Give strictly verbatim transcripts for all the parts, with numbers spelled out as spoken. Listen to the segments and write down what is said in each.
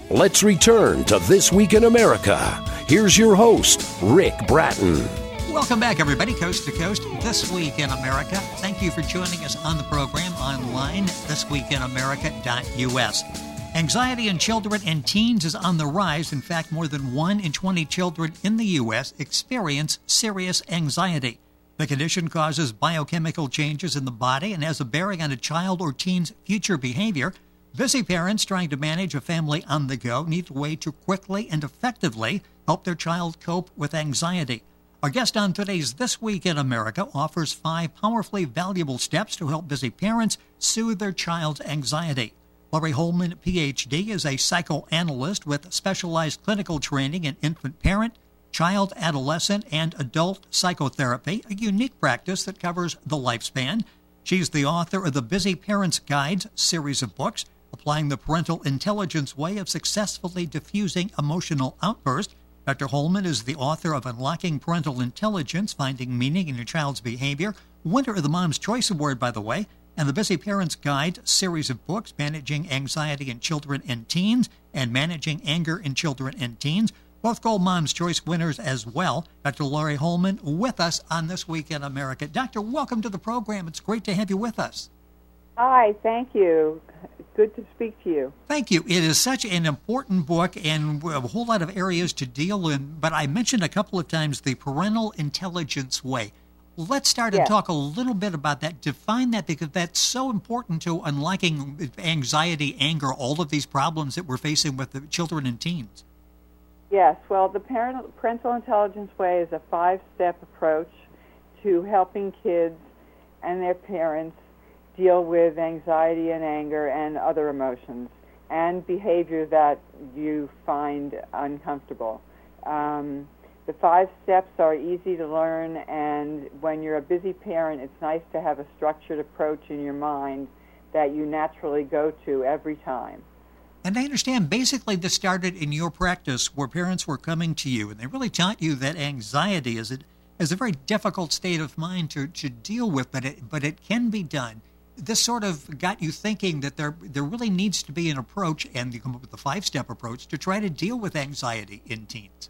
Let's return to This Week in America. Here's your host, Rick Bratton. Welcome back, everybody, coast to coast, This Week in America. Thank you for joining us on the program online, this week in america dot u s. Anxiety in children and teens is on the rise. In fact, more than one in twenty children in the U S experience serious anxiety. The condition causes biochemical changes in the body and has a bearing on a child or teen's future behavior. Busy parents trying to manage a family on the go need a way to quickly and effectively help their child cope with anxiety. Our guest on today's This Week in America offers five powerfully valuable steps to help busy parents soothe their child's anxiety. Laurie Holman, P H D, is a psychoanalyst with specialized clinical training in infant parent, child, adolescent, and adult psychotherapy, a unique practice that covers the lifespan. She's the author of the Busy Parents Guides series of books, applying the parental intelligence way of successfully diffusing emotional outbursts. Doctor Holman is the author of Unlocking Parental Intelligence, Finding Meaning in Your Child's Behavior, winner of the Mom's Choice Award, by the way, and the Busy Parents Guide series of books, Managing Anxiety in Children and Teens and Managing Anger in Children and Teens, both gold Mom's Choice winners as well. Doctor Laurie Holman with us on This Week in America. Doctor, welcome to the program. It's great to have you with us. Hi, thank you. Good to speak to you. Thank you. It is such an important book and a whole lot of areas to deal in, but I mentioned a couple of times the parental intelligence way. Let's start and Yes. talk a little bit about that. Define that, because that's so important to unlocking anxiety, anger, all of these problems that we're facing with the children and teens. Yes, well, the parental, parental intelligence way is a five-step approach to helping kids and their parents deal with anxiety and anger and other emotions and behavior that you find uncomfortable. Um, the five steps are easy to learn, and when you're a busy parent, it's nice to have a structured approach in your mind that you naturally go to every time. And I understand basically this started in your practice where parents were coming to you and they really taught you that anxiety is a, is a very difficult state of mind to, to deal with, but it, but it can be done. This sort of got you thinking that there there really needs to be an approach, and you come up with the five-step approach, to try to deal with anxiety in teens.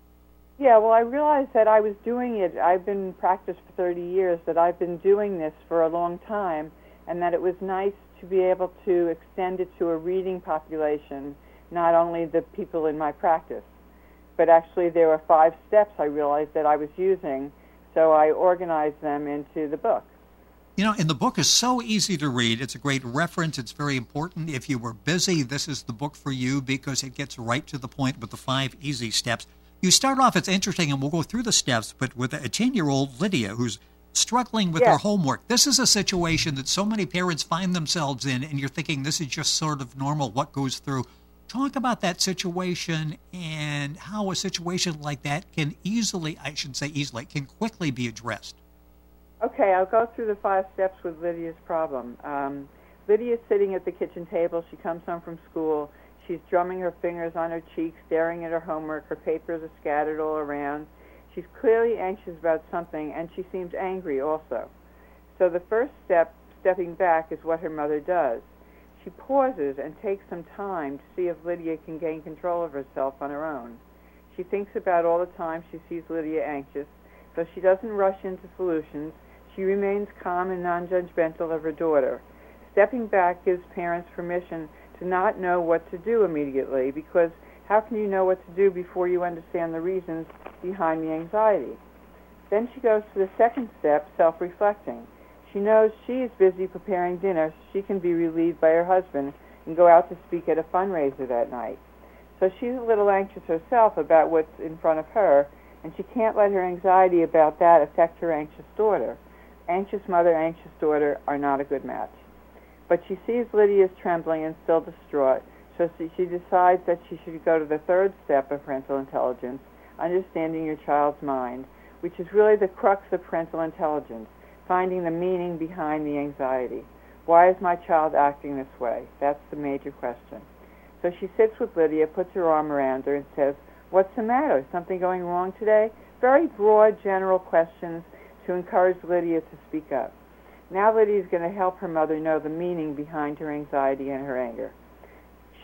Yeah, well, I realized that I was doing it. I've been in practice for thirty years, that I've been doing this for a long time, and that it was nice to be able to extend it to a reading population, not only the people in my practice, but actually there were five steps I realized that I was using, so I organized them into the book. You know, and the book is so easy to read. It's a great reference. It's very important. If you were busy, this is the book for you because it gets right to the point with the five easy steps. You start off, it's interesting, and we'll go through the steps, but with a ten-year-old Lydia who's struggling with Yes. her homework. This is a situation that so many parents find themselves in, and you're thinking this is just sort of normal, what goes through. Talk about that situation and how a situation like that can easily, I should say easily, can quickly be addressed. Okay, I'll go through the five steps with Lydia's problem. Um, Lydia's sitting at the kitchen table. She comes home from school. She's drumming her fingers on her cheeks, staring at her homework. Her papers are scattered all around. She's clearly anxious about something, and she seems angry also. So the first step, stepping back, is what her mother does. She pauses and takes some time to see if Lydia can gain control of herself on her own. She thinks about all the time she sees Lydia anxious, so she doesn't rush into solutions. She remains calm and non-judgmental of her daughter. Stepping back gives parents permission to not know what to do immediately, because how can you know what to do before you understand the reasons behind the anxiety? Then she goes to the second step, self-reflecting. She knows she is busy preparing dinner so she can be relieved by her husband and go out to speak at a fundraiser that night. So she's a little anxious herself about what's in front of her, and she can't let her anxiety about that affect her anxious daughter. Anxious mother, anxious daughter are not a good match. But she sees Lydia's trembling and still distraught, so she decides that she should go to the third step of parental intelligence, understanding your child's mind, which is really the crux of parental intelligence, finding the meaning behind the anxiety. Why is my child acting this way? That's the major question. So she sits with Lydia, puts her arm around her, and says, "What's the matter? Is something going wrong today?" Very broad, general questions to encourage Lydia to speak up. Now Lydia is going to help her mother know the meaning behind her anxiety and her anger.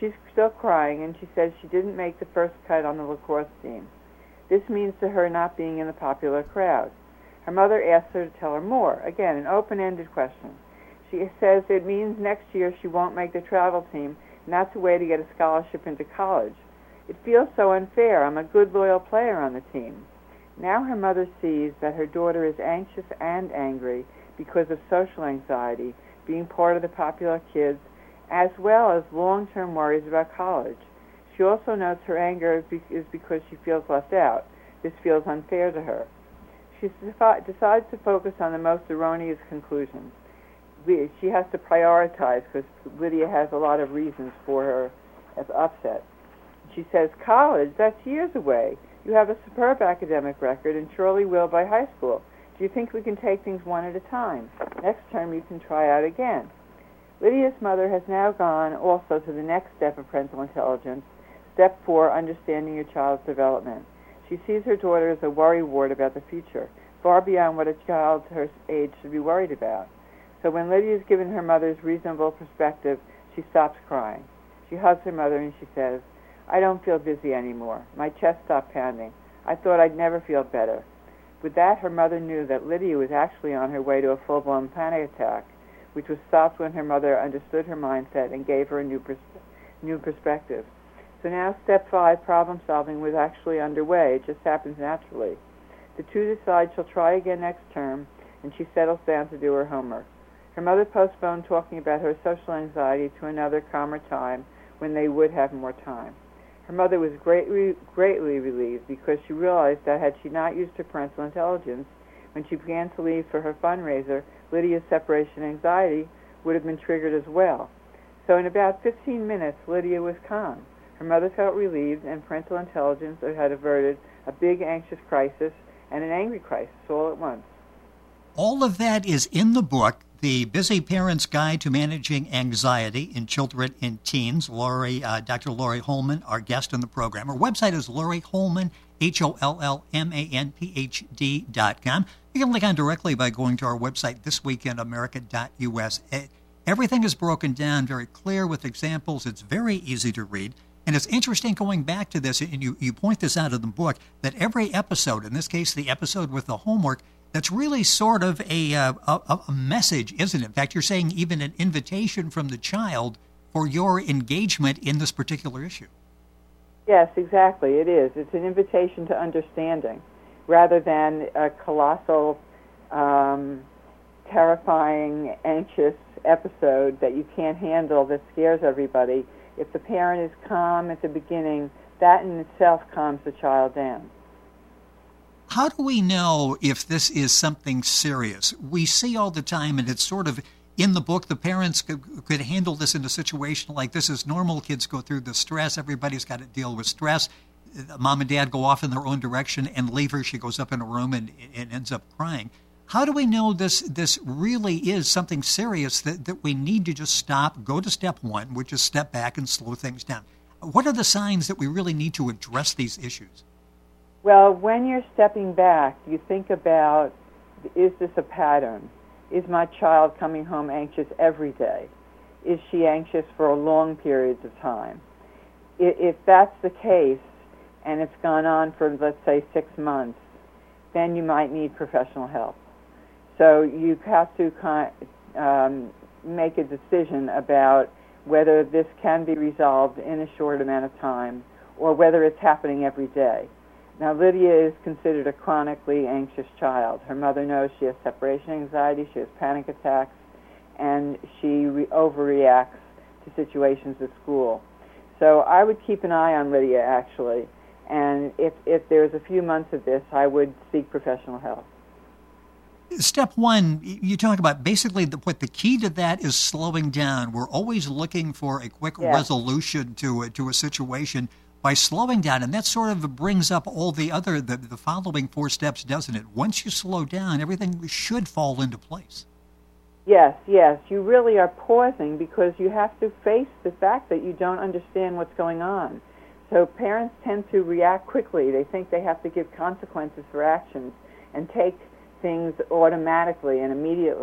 she's still crying, and she says she didn't make the first cut on the lacrosse team. This means to her not being in the popular crowd. Her mother asks her to tell her more. Again, an open-ended question. She says it means next year she won't make the travel team, and that's a way to get a scholarship into college. It feels so unfair. I'm a good, loyal player on the team. Now her mother sees that her daughter is anxious and angry because of social anxiety, being part of the popular kids, as well as long-term worries about college. She also notes her anger is because she feels left out. This feels unfair to her. She decides to focus on the most erroneous conclusions. She has to prioritize because Lydia has a lot of reasons for her upset. She says, college, that's years away. You have a superb academic record and surely will by high school. Do you think we can take things one at a time? Next term you can try out again. Lydia's mother has now gone also to the next step of parental intelligence, step four, understanding your child's development. She sees her daughter as a worry wart about the future, far beyond what a child her age should be worried about. So when Lydia is given her mother's reasonable perspective, she stops crying. She hugs her mother and she says, I don't feel dizzy anymore. My chest stopped pounding. I thought I'd never feel better. With that, her mother knew that Lydia was actually on her way to a full-blown panic attack, which was stopped when her mother understood her mindset and gave her a new, pers- new perspective. So now step five, problem solving, was actually underway. It just happens naturally. The two decide she'll try again next term, and she settles down to do her homework. Her mother postponed talking about her social anxiety to another calmer time when they would have more time. Her mother was greatly, greatly relieved because she realized that had she not used her parental intelligence, when she began to leave for her fundraiser, Lydia's separation anxiety would have been triggered as well. So in about fifteen minutes, Lydia was calm. Her mother felt relieved, and parental intelligence had averted a big anxious crisis and an angry crisis all at once. All of that is in the book, The Busy Parent's Guide to Managing Anxiety in Children and Teens. Lori, uh, Doctor Lori Holman, our guest on the program. Her website is Lori Holman, H O L L M A N P H D dot com. You can link on directly by going to our website, this week in america dot U S. Everything is broken down very clear with examples. It's very easy to read. And it's interesting going back to this, and you, you point this out in the book, that every episode, in this case the episode with the homework, that's really sort of a, uh, a, a message, isn't it? In fact, you're saying even an invitation from the child for your engagement in this particular issue. Yes, exactly, it is. It's an invitation to understanding rather than a colossal, um, terrifying, anxious episode that you can't handle that scares everybody. If the parent is calm at the beginning, that in itself calms the child down. How do we know if this is something serious? We see all the time, and it's sort of in the book, the parents could, could handle this in a situation like this is normal. Kids go through the stress. Everybody's got to deal with stress. Mom and dad go off in their own direction and leave her. She goes up in a room and, and ends up crying. How do we know this this really is something serious that, that we need to just stop, go to step one, which is step back and slow things down? What are the signs that we really need to address these issues? Well, when you're stepping back, you think about, is this a pattern? Is my child coming home anxious every day? Is she anxious for long periods of time? If that's the case, and it's gone on for, let's say, six months, then you might need professional help. So you have to um, make a decision about whether this can be resolved in a short amount of time or whether it's happening every day. Now, Lydia is considered a chronically anxious child. Her mother knows she has separation anxiety, she has panic attacks, and she re- overreacts to situations at school. So I would keep an eye on Lydia, actually, and if, if there's a few months of this, I would seek professional help. Step one, you talk about basically the, what the key to that is slowing down. We're always looking for a quick yes. resolution to a, to a situation by slowing down, and that sort of brings up all the other, the, the following four steps, doesn't it? Once you slow down, everything should fall into place. Yes, yes. You really are pausing because you have to face the fact that you don't understand what's going on. So parents tend to react quickly. They think they have to give consequences for actions and take things automatically and immediately.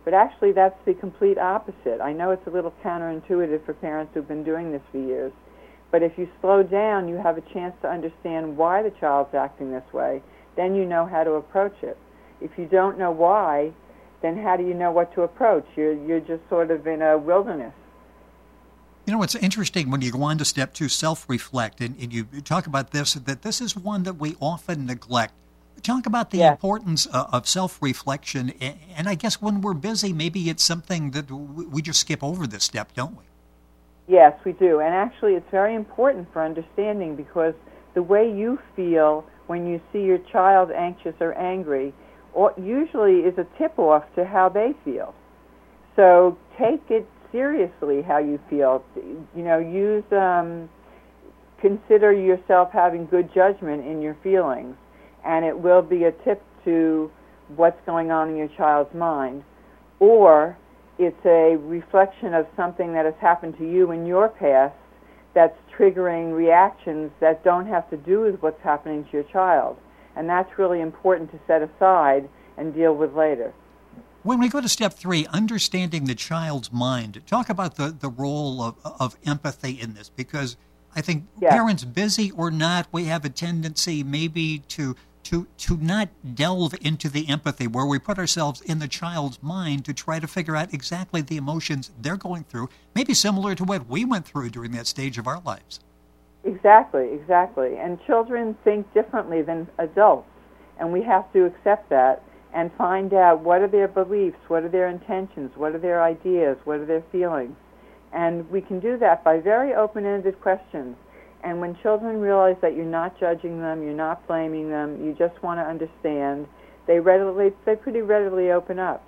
But actually, that's the complete opposite. I know it's a little counterintuitive for parents who've been doing this for years, but if you slow down, you have a chance to understand why the child's acting this way. Then you know how to approach it. If you don't know why, then how do you know what to approach? You're, you're just sort of in a wilderness. You know, it's interesting when you go on to step two, self-reflect, and, and you talk about this, that this is one that we often neglect. Talk about the yes. importance uh, of self-reflection, and, and I guess when we're busy, maybe it's something that we just skip over this step, don't we? Yes, we do. And actually, it's very important for understanding, because the way you feel when you see your child anxious or angry or usually is a tip-off to how they feel. So take it seriously how you feel. You know, use, um, consider yourself having good judgment in your feelings, and it will be a tip to what's going on in your child's mind. Or it's a reflection of something that has happened to you in your past that's triggering reactions that don't have to do with what's happening to your child. And that's really important to set aside and deal with later. When we go to step three, understanding the child's mind, talk about the, the role of, of empathy in this, because I think yes. parents, busy or not, we have a tendency maybe to to to not delve into the empathy where we put ourselves in the child's mind to try to figure out exactly the emotions they're going through, maybe similar to what we went through during that stage of our lives. Exactly, exactly. And children think differently than adults, and we have to accept that and find out what are their beliefs, what are their intentions, what are their ideas, what are their feelings. And we can do that by very open-ended questions. And when children realize that you're not judging them, you're not blaming them, you just want to understand, they readily, they pretty readily open up.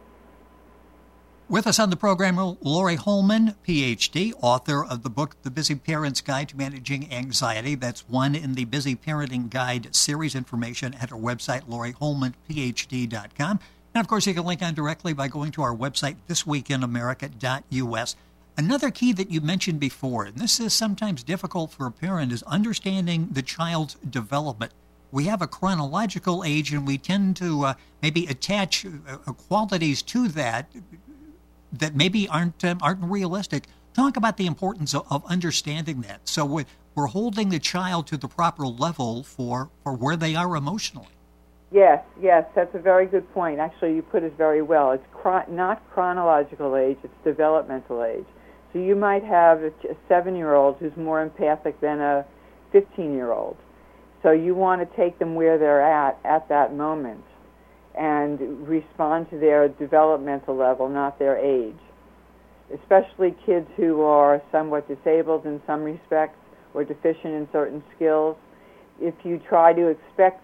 With us on the program, Lori Holman, P H D, author of the book, The Busy Parent's Guide to Managing Anxiety. That's one in the Busy Parenting Guide series. Information at our website, lori holman p h d dot com. And, of course, you can link on directly by going to our website, this week in america dot u s. Another key that you mentioned before, and this is sometimes difficult for a parent, is understanding the child's development. We have a chronological age, and we tend to uh, maybe attach uh, qualities to that that maybe aren't um, aren't realistic. Talk about the importance of, of understanding that. So we're, we're holding the child to the proper level for, for where they are emotionally. Yes, yes, that's a very good point. Actually, you put it very well. It's chro- not chronological age, it's developmental age. So you might have a seven-year-old who's more empathic than a fifteen-year-old. So you want to take them where they're at at that moment and respond to their developmental level, not their age. Especially kids who are somewhat disabled in some respects or deficient in certain skills. If you try to expect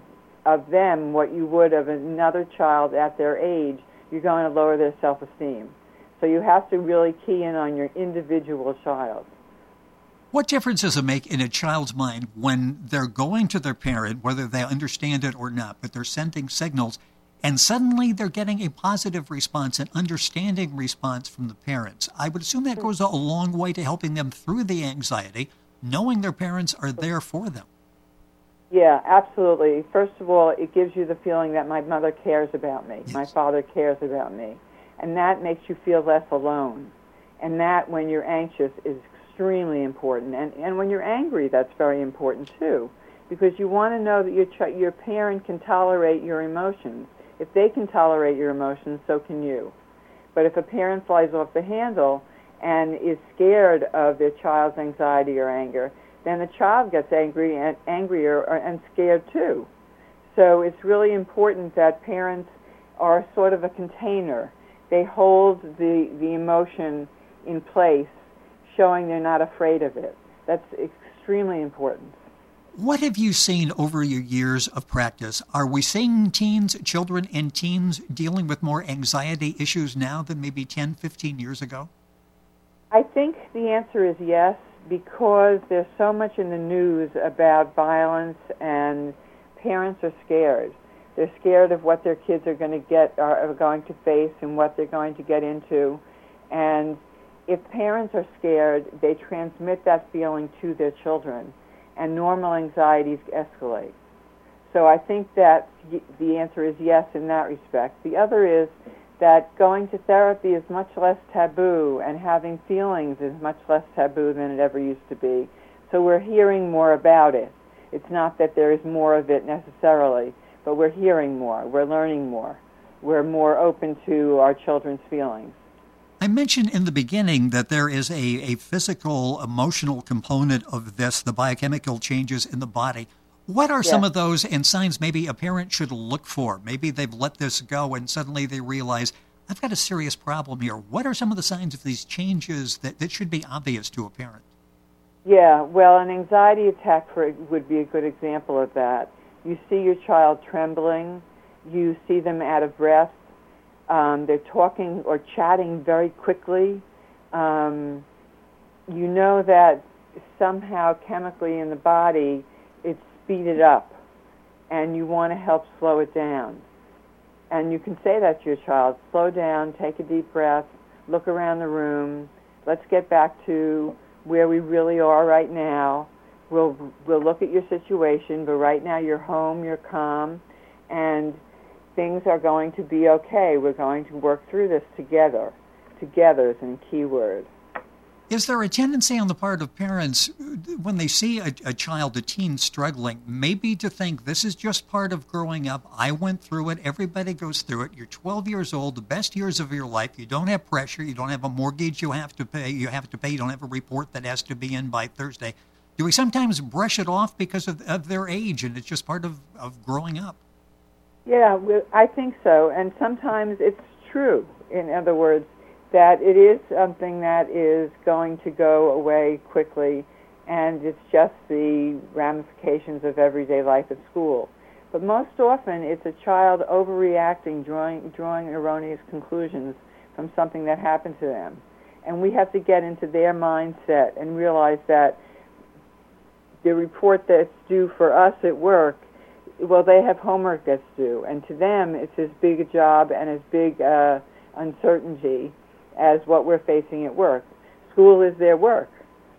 of them what you would of another child at their age, you're going to lower their self-esteem. So you have to really key in on your individual child. What difference does it make in a child's mind when they're going to their parent, whether they understand it or not, but they're sending signals, and suddenly they're getting a positive response, an understanding response from the parents? I would assume that goes a long way to helping them through the anxiety, knowing their parents are there for them. Yeah, absolutely. First of all, it gives you the feeling that my mother cares about me, yes. My father cares about me, and that makes you feel less alone. And that, when you're anxious, is extremely important. And and when you're angry, that's very important too, because you want to know that your ch- your parent can tolerate your emotions. If they can tolerate your emotions, so can you. But if a parent flies off the handle and is scared of their child's anxiety or anger, then the child gets angry and angrier and scared too. So it's really important that parents are sort of a container. They hold the, the emotion in place, showing they're not afraid of it. That's extremely important. What have you seen over your years of practice? Are we seeing teens, children and teens dealing with more anxiety issues now than maybe ten, fifteen years ago? I think the answer is yes, because there's so much in the news about violence, and parents are scared. They're scared of what their kids are going to get, are going to face, and what they're going to get into. And if parents are scared, they transmit that feeling to their children, and normal anxieties escalate. So I think that the answer is yes in that respect. The other is that going to therapy is much less taboo and having feelings is much less taboo than it ever used to be. So we're hearing more about it. It's not that there is more of it necessarily, but we're hearing more, we're learning more. We're more open to our children's feelings. I mentioned in the beginning that there is a, a physical, emotional component of this, the biochemical changes in the body. What are yes. some of those and signs maybe a parent should look for? Maybe they've let this go and suddenly they realize, I've got a serious problem here. What are some of the signs of these changes that, that should be obvious to a parent? Yeah, well, an anxiety attack for, would be a good example of that. You see your child trembling. You see them out of breath. Um, they're talking or chatting very quickly. Um, you know that somehow chemically in the body it's speeded up, and you want to help slow it down. And you can say that to your child, slow down, take a deep breath, look around the room, let's get back to where we really are right now. We'll, we'll look at your situation, but right now you're home, you're calm, and things are going to be okay. We're going to work through this together. Together is a key word. Is there a tendency on the part of parents, when they see a, a child, a teen struggling, maybe to think this is just part of growing up? I went through it. Everybody goes through it. You're twelve years old, the best years of your life. You don't have pressure. You don't have a mortgage you have to pay. You have to pay. You don't have a report that has to be in by Thursday. Do we sometimes brush it off because of, of their age, and it's just part of, of growing up? Yeah, I think so. And sometimes it's true, in other words, that it is something that is going to go away quickly, and it's just the ramifications of everyday life at school. But most often it's a child overreacting, drawing, drawing erroneous conclusions from something that happened to them. And we have to get into their mindset and realize that the report that's due for us at work, well, they have homework that's due, and to them it's as big a job and as big uh, uncertainty as what we're facing at work. School is their work.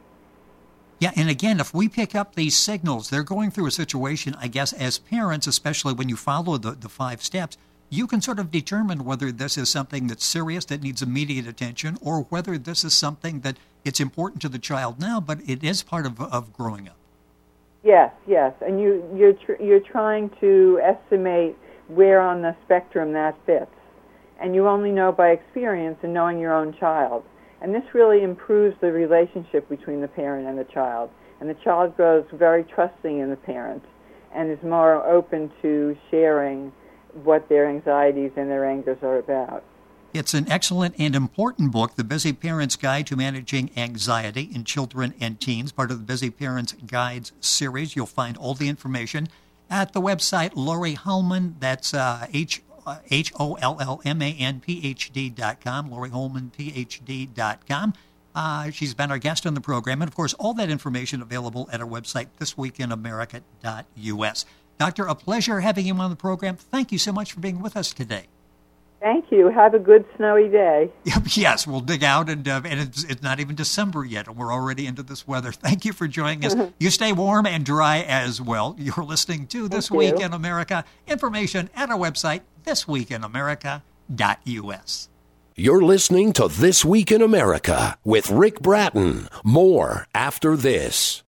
Yeah, and again, if we pick up these signals, they're going through a situation, I guess, as parents, especially when you follow the, the five steps, you can sort of determine whether this is something that's serious, that needs immediate attention, or whether this is something that it's important to the child now, but it is part of, of growing up. Yes, yes, and you, you're tr- you're trying to estimate where on the spectrum that fits, and you only know by experience and knowing your own child. And this really improves the relationship between the parent and the child, and the child grows very trusting in the parent and is more open to sharing what their anxieties and their angers are about. It's an excellent and important book, The Busy Parent's Guide to Managing Anxiety in Children and Teens, part of the Busy Parents Guides series. You'll find all the information at the website Lori Hollman, that's uh, H H O L L M A N P H D dot com, Lori Hollman P H D dot com. Uh, she's been our guest on the program, and of course, all that information available at our website, this week in america dot U S. Doctor, a pleasure having you on the program. Thank you so much for being with us today. Thank you. Have a good snowy day. Yes, we'll dig out, and, uh, and it's, it's not even December yet, and we're already into this weather. Thank you for joining us. You stay warm and dry as well. You're listening to This Thank Week you. in America. Information at our website, this week in america dot U S. You're listening to This Week in America with Rick Bratton. More after this.